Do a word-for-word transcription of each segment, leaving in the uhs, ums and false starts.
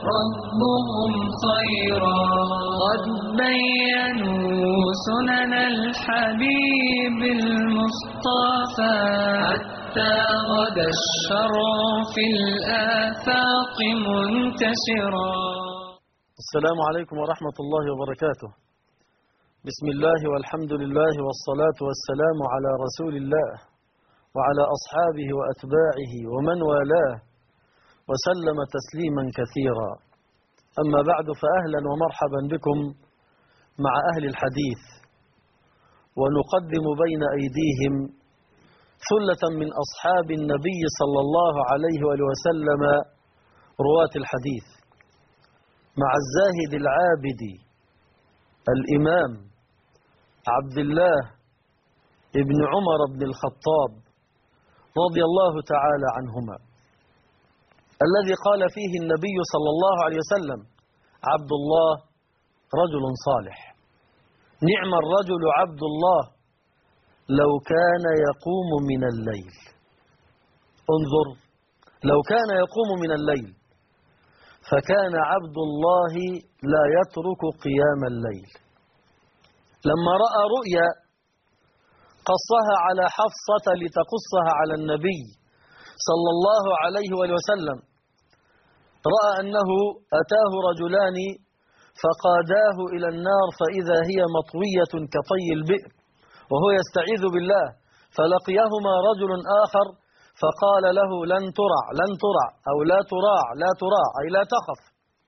ربهم خيرا. قد بينوا سنن الحبيب المصطفى حتى غدا الشرع في الآفاق منتشرا. السلام عليكم ورحمة الله وبركاته. بسم الله والحمد لله والصلاة والسلام على رسول الله وعلى أصحابه وأتباعه ومن والاه وسلم تسليما كثيرا. أما بعد، فأهلا ومرحبا بكم مع أهل الحديث، ونقدم بين أيديهم ثلة من أصحاب النبي صلى الله عليه وآله وسلم رواة الحديث، مع الزاهد العابد الإمام عبد الله ابن عمر بن الخطاب رضي الله تعالى عنهما، الذي قال فيه النبي صلى الله عليه وسلم: عبد الله رجل صالح، نعم الرجل عبد الله لو كان يقوم من الليل. انظر، لو كان يقوم من الليل، فكان عبد الله لا يترك قيام الليل. لما رأى رؤيا قصها على حفصة لتقصها على النبي صلى الله عليه وسلم، رأى أنه أتاه رجلان فقاداه إلى النار فإذا هي مطوية كطي البئر وهو يستعيذ بالله، فلقيهما رجل آخر فقال له: لن ترع لن ترع أو لا تراع لا تراع أي لا تخف.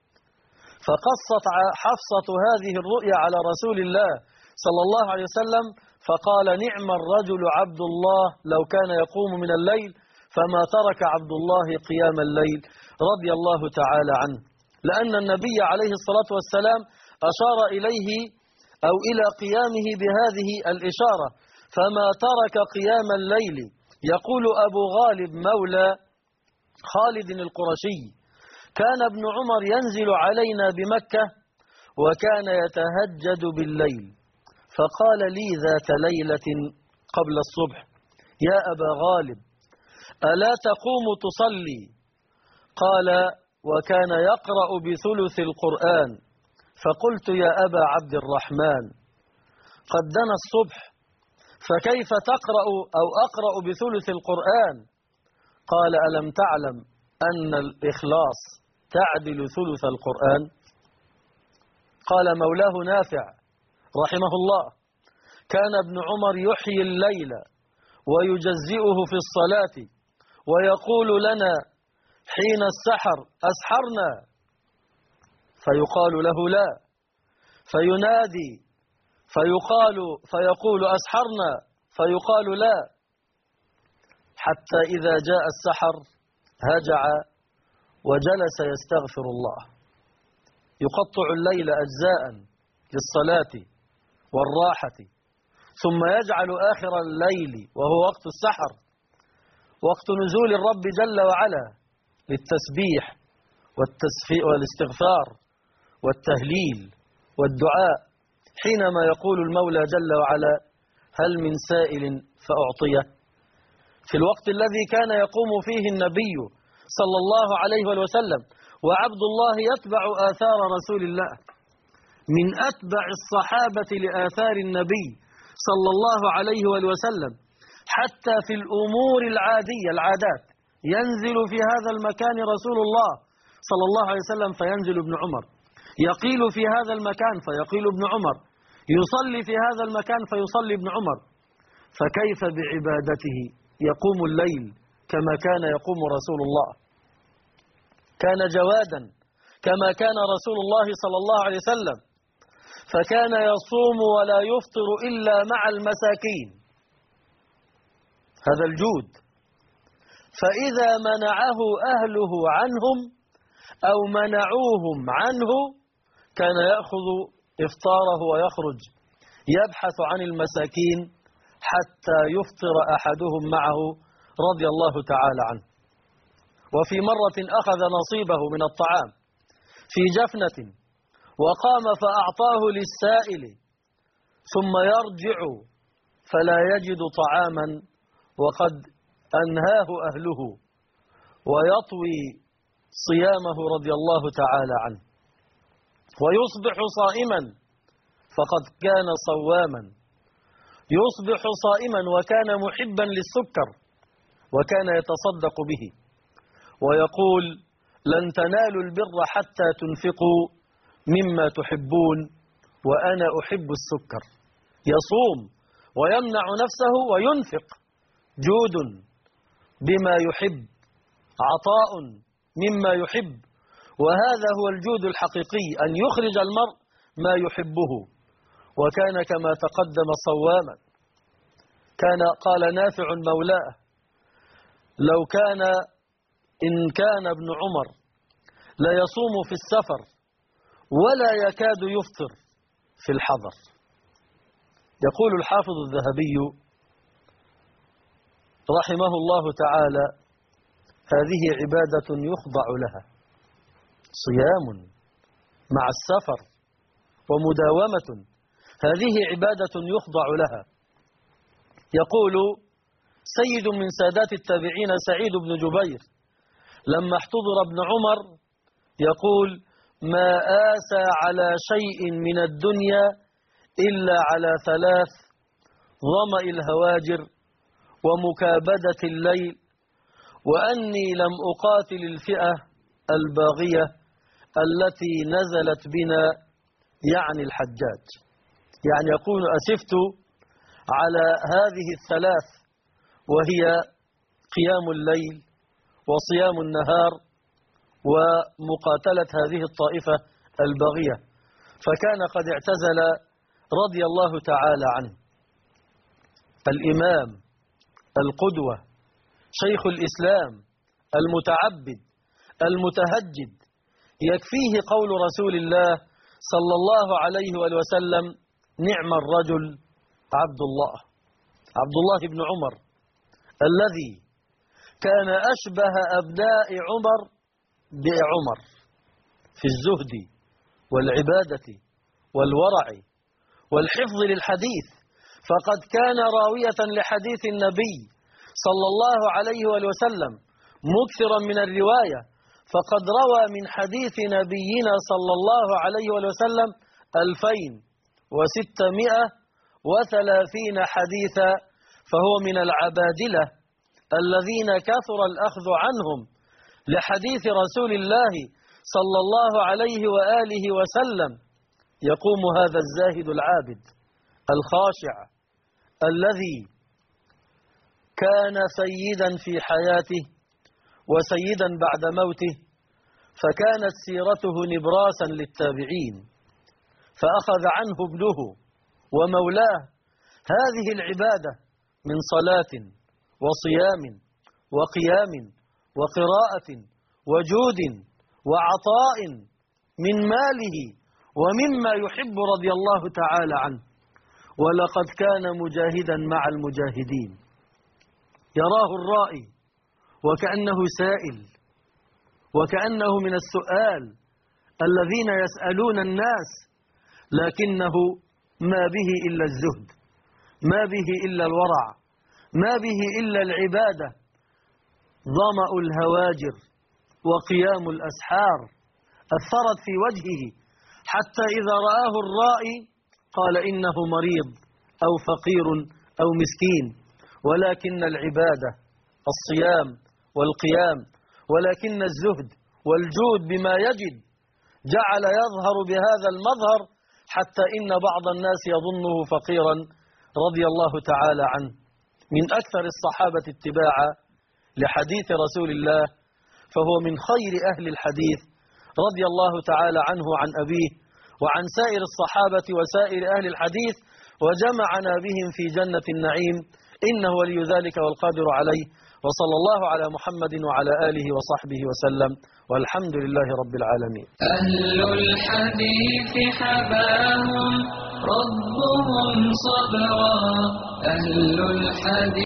فقصت حفصة هذه الرؤيا على رسول الله صلى الله عليه وسلم، فقال: نعم الرجل عبد الله لو كان يقوم من الليل، فما ترك عبد الله قيام الليل رضي الله تعالى عنه، لأن النبي عليه الصلاة والسلام أشار إليه أو إلى قيامه بهذه الإشارة: فما ترك قيام الليل. يقول أبو غالب مولى خالد القرشي: كان ابن عمر ينزل علينا بمكة وكان يتهجد بالليل، فقال لي ذات ليلة قبل الصبح: يا أبا غالب، ألا تقوم تصلي؟ قال: وكان يقرأ بثلث القرآن. فقلت: يا أبا عبد الرحمن، قد دنا الصبح، فكيف تقرأ أو أقرأ بثلث القرآن؟ قال: ألم تعلم أن الإخلاص تعدل ثلث القرآن؟ قال مولاه نافع رحمه الله: كان ابن عمر يحيي الليل ويجزئه في الصلاة ويقول لنا حين السحر: أسحرنا؟ فيقال له لا، فينادي فيقال فيقول: أسحرنا؟ فيقال لا، حتى إذا جاء السحر هجع وجلس يستغفر الله، يقطع الليل أجزاء للصلاة والراحة، ثم يجعل آخر الليل وهو وقت السحر وقت نزول الرب جل وعلا للتسبيح والاستغفار والتهليل والدعاء، حينما يقول المولى جل وعلا: هل من سائل فأعطيه. في الوقت الذي كان يقوم فيه النبي صلى الله عليه وسلم وعبد الله يتبع آثار رسول الله، من أتبع الصحابة لآثار النبي صلى الله عليه وسلم، حتى في الأمور العادية العادات ينزل في هذا المكان رسول الله صلى الله عليه وسلم فينزل ابن عمر، يقيل في هذا المكان فيقيل ابن عمر، يصلي في هذا المكان فيصلي ابن عمر. فكيف بعبادته يقوم الليل كما كان يقوم رسول الله؟ كان جوادا كما كان رسول الله صلى الله عليه وسلم، فكان يصوم ولا يفطر إلا مع المساكين، هذا الجود. فإذا منعه أهله عنهم أو منعوهم عنه كان يأخذ إفطاره ويخرج يبحث عن المساكين حتى يفطر أحدهم معه رضي الله تعالى عنه. وفي مرة أخذ نصيبه من الطعام في جفنة وقام فأعطاه للسائل، ثم يرجع فلا يجد طعاما وقد أنهاه أهله، ويطوي صيامه رضي الله تعالى عنه، ويصبح صائما فقد كان صواما، يصبح صائما وكان محبا للسكر وكان يتصدق به ويقول لن تنالوا البر حتى تنفقوا مما تحبون وأنا أحب السكر. يصوم ويمنع نفسه وينفق، جود بما يحب، عطاء مما يحب، وهذا هو الجود الحقيقي، أن يخرج المرء ما يحبه. وكان كما تقدم صواما. كان قال نافع مولاه لو كان إن كان ابن عمر لا يصوم في السفر ولا يكاد يفطر في الحضر. يقول الحافظ الذهبي رحمه الله تعالى هذه عبادة يخضع لها، صيام مع السفر ومداومة، هذه عبادة يخضع لها. يقول سيد من سادات التابعين سعيد بن جبير لما احتضر ابن عمر يقول ما آسى على شيء من الدنيا إلا على ثلاث: ظمأ الهواجر ومكابدة الليل وأني لم أقاتل الفئة الباغية التي نزلت بنا، يعني الحجاج. يعني يقول أسفت على هذه الثلاث، وهي قيام الليل وصيام النهار ومقاتلة هذه الطائفة الباغية، فكان قد اعتزل رضي الله تعالى عنه. الإمام القدوة شيخ الإسلام المتعبد المتهجد، يكفيه قول رسول الله صلى الله عليه وآله وسلم نعم الرجل عبد الله، عبد الله بن عمر الذي كان أشبه أبناء عمر بعمر في الزهد والعبادة والورع والحفظ للحديث، فقد كان راوية لحديث النبي صلى الله عليه وآله وسلم مكثرا من الرواية، فقد روى من حديث نبينا صلى الله عليه وآله وسلم ألفين وستمائة وثلاثين حديثا، فهو من العبادلة الذين كثر الأخذ عنهم لحديث رسول الله صلى الله عليه وآله وسلم. يقوم هذا الزاهد العابد الخاشع الذي كان سيدا في حياته وسيدا بعد موته، فكانت سيرته نبراسا للتابعين، فأخذ عنه ابنه ومولاه هذه العبادة من صلاة وصيام وقيام وقراءة وجود وعطاء من ماله ومما يحب رضي الله تعالى عنه. ولقد كان مجاهدا مع المجاهدين، يراه الرائي وكأنه سائل، وكأنه من السؤال الذين يسألون الناس، لكنه ما به إلا الزهد، ما به إلا الورع، ما به إلا العبادة. ظمأ الهواجر وقيام الأسحار أثرت في وجهه، حتى إذا رآه الرائي قال إنه مريض أو فقير أو مسكين، ولكن العبادة الصيام والقيام، ولكن الزهد والجود بما يجد جعل يظهر بهذا المظهر، حتى إن بعض الناس يظنه فقيرا رضي الله تعالى عنه. من أكثر الصحابة اتباعا لحديث رسول الله، فهو من خير أهل الحديث رضي الله تعالى عنه عن أبيه وعن سائر الصحابة وسائر أهل الحديث، وجمعنا بهم في جنة النعيم، إنه ولي ذلك والقادر عليه. وصلى الله على محمد وعلى آله وصحبه وسلم، والحمد لله رب العالمين. أهل الحديث حباهم ربهم صبرا، أهل الحديث